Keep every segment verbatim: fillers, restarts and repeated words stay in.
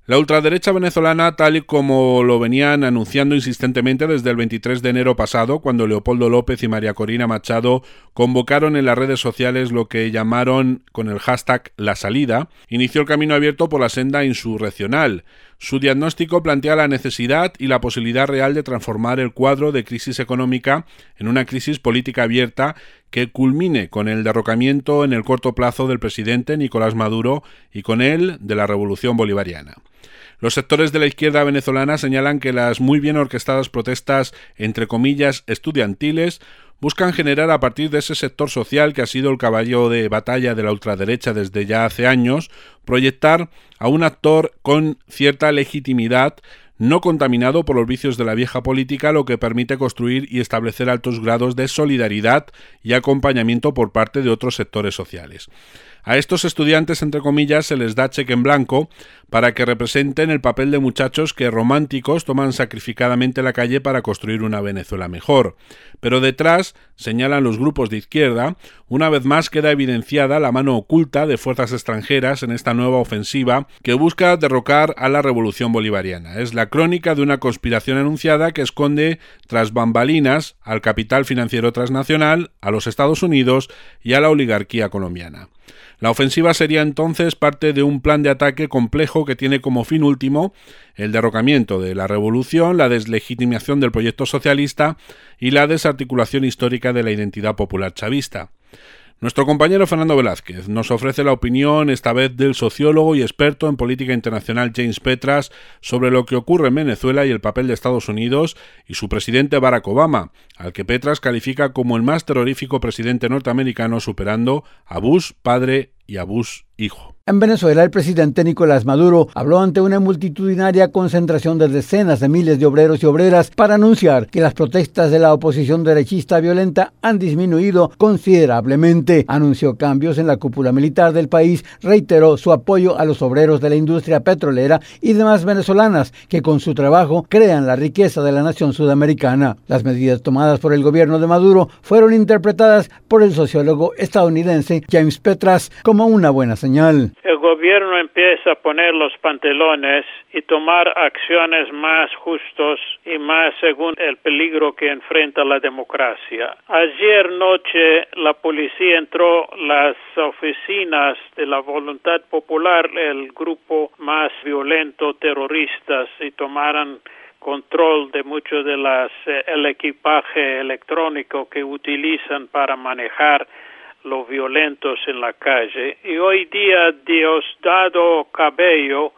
La ultraderecha venezolana, tal y como lo venían anunciando insistentemente desde el veintitrés de enero pasado, cuando Leopoldo López y María Corina Machado convocaron en las redes sociales lo que llamaron con el hashtag La Salida, inició el camino abierto por la senda insurreccional. Su diagnóstico plantea la necesidad y la posibilidad real de transformar el cuadro de crisis económica en una crisis política abierta que culmine con el derrocamiento en el corto plazo del presidente Nicolás Maduro y con él de la revolución bolivariana. Los sectores de la izquierda venezolana señalan que las muy bien orquestadas protestas, entre comillas, estudiantiles, buscan generar a partir de ese sector social que ha sido el caballo de batalla de la ultraderecha desde ya hace años, proyectar a un actor con cierta legitimidad, no contaminado por los vicios de la vieja política, lo que permite construir y establecer altos grados de solidaridad y acompañamiento por parte de otros sectores sociales. A estos estudiantes, entre comillas, se les da cheque en blanco para que representen el papel de muchachos que románticos toman sacrificadamente la calle para construir una Venezuela mejor. Pero detrás, señalan los grupos de izquierda, una vez más queda evidenciada la mano oculta de fuerzas extranjeras en esta nueva ofensiva que busca derrocar a la revolución bolivariana. Es la crónica de una conspiración anunciada que esconde tras bambalinas al capital financiero transnacional, a los Estados Unidos y a la oligarquía colombiana. La ofensiva sería entonces parte de un plan de ataque complejo que tiene como fin último el derrocamiento de la revolución, la deslegitimación del proyecto socialista y la desarticulación histórica de la identidad popular chavista. Nuestro compañero Fernando Velázquez nos ofrece la opinión, esta vez del sociólogo y experto en política internacional James Petras, sobre lo que ocurre en Venezuela y el papel de Estados Unidos y su presidente Barack Obama, al que Petras califica como el más terrorífico presidente norteamericano, superando a Bush padre y a Bush hijo. En Venezuela, el presidente Nicolás Maduro habló ante una multitudinaria concentración de decenas de miles de obreros y obreras para anunciar que las protestas de la oposición derechista violenta han disminuido considerablemente. Anunció cambios en la cúpula militar del país, reiteró su apoyo a los obreros de la industria petrolera y demás venezolanas que con su trabajo crean la riqueza de la nación sudamericana. Las medidas tomadas por el gobierno de Maduro fueron interpretadas por el sociólogo estadounidense James Petras como una buena señal. El gobierno empieza a poner los pantalones y tomar acciones más justas y más según el peligro que enfrenta la democracia. Ayer noche la policía entró a las oficinas de la Voluntad Popular, el grupo más violento terroristas, y tomaron control de mucho de las eh, el equipaje electrónico que utilizan para manejar los violentos en la calle. Y hoy día Diosdado Cabello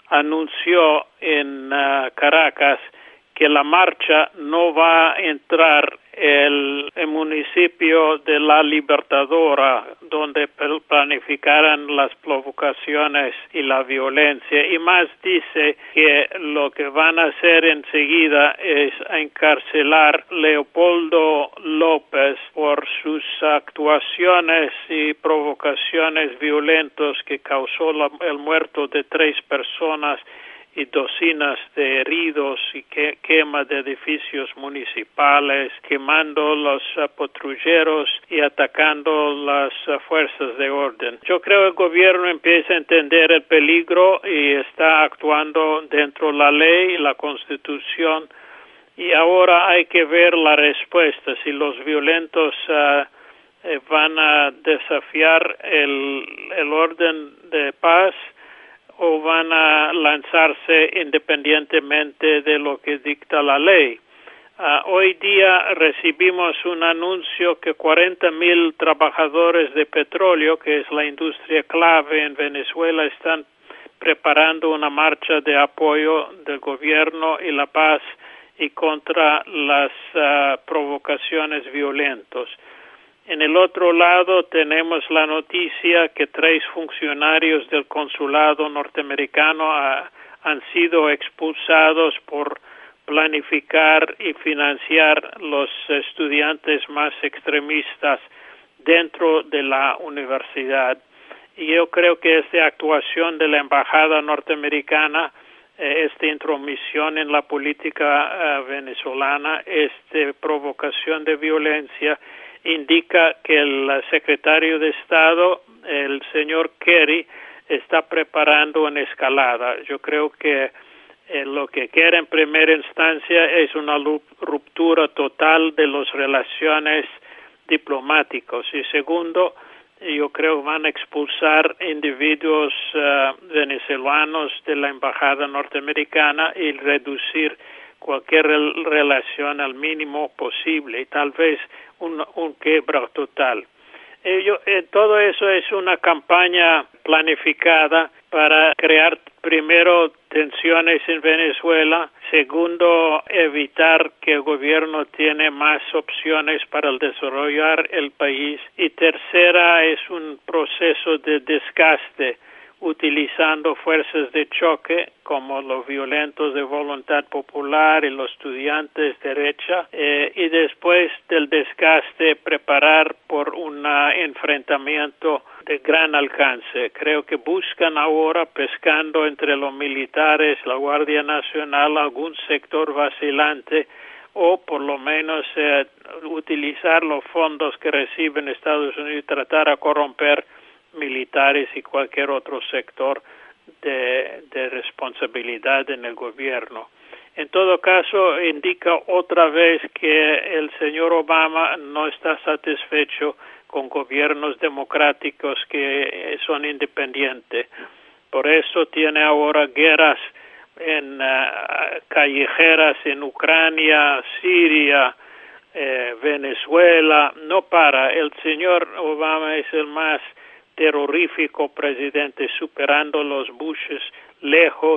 anunció en uh, Caracas que la marcha no va a entrar el, el municipio de La Libertadora, donde planificaran las provocaciones y la violencia, y más dice que lo que van a hacer enseguida es encarcelar Leopoldo López por sus actuaciones y provocaciones violentas que causó la, el muerto de tres personas y docenas de heridos y que, quema de edificios municipales, quemando los uh, patrulleros y atacando las uh, fuerzas de orden. Yo creo que el gobierno empieza a entender el peligro y está actuando dentro de la ley y la Constitución, y ahora hay que ver la respuesta, si los violentos uh, eh, van a desafiar el, el orden de paz o van a lanzarse independientemente de lo que dicta la ley. Uh, hoy día recibimos un anuncio que cuarenta mil trabajadores de petróleo, que es la industria clave en Venezuela, están preparando una marcha de apoyo del gobierno y la paz y contra las uh, provocaciones violentas. En el otro lado tenemos la noticia que tres funcionarios del consulado norteamericano ha, han sido expulsados por planificar y financiar los estudiantes más extremistas dentro de la universidad. Y yo creo que esta actuación de la embajada norteamericana, eh, esta intromisión en la política uh, venezolana, esta provocación de violencia, indica que el secretario de Estado, el señor Kerry, está preparando una escalada. Yo creo que eh, lo que quiere en primera instancia es una ruptura total de las relaciones diplomáticas y segundo, yo creo que van a expulsar individuos uh, venezolanos de la embajada norteamericana y reducir cualquier relación al mínimo posible y tal vez un, un quiebra total. Ello, eh, todo eso es una campaña planificada para crear primero tensiones en Venezuela, segundo evitar que el gobierno tiene más opciones para desarrollar el país y tercera es un proceso de desgaste utilizando fuerzas de choque como los violentos de voluntad popular y los estudiantes de derecha eh, y después del desgaste preparar por un enfrentamiento de gran alcance. Creo que buscan ahora pescando entre los militares, la Guardia Nacional, algún sector vacilante o por lo menos eh, utilizar los fondos que reciben Estados Unidos y tratar de corromper militares y cualquier otro sector de, de responsabilidad en el gobierno. En todo caso, indica otra vez que el señor Obama no está satisfecho con gobiernos democráticos que son independientes. Por eso tiene ahora guerras en uh, callejeras en Ucrania, Siria, eh, Venezuela. No para. El señor Obama es el más terrorífico presidente, superando los Bushes lejos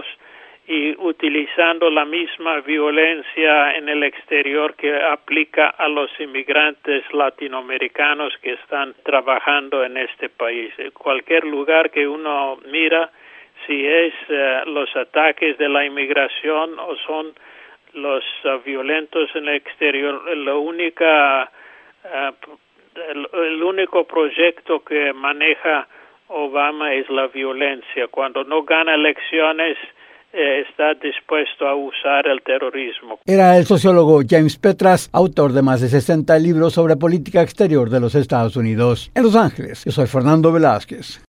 y utilizando la misma violencia en el exterior que aplica a los inmigrantes latinoamericanos que están trabajando en este país. En cualquier lugar que uno mira, si es uh, los ataques de la inmigración o son los uh, violentos en el exterior, la única uh, El, el único proyecto que maneja Obama es la violencia. Cuando no gana elecciones, eh, está dispuesto a usar el terrorismo. Era el sociólogo James Petras, autor de más de sesenta libros sobre política exterior de los Estados Unidos. En Los Ángeles, yo soy Fernando Velázquez.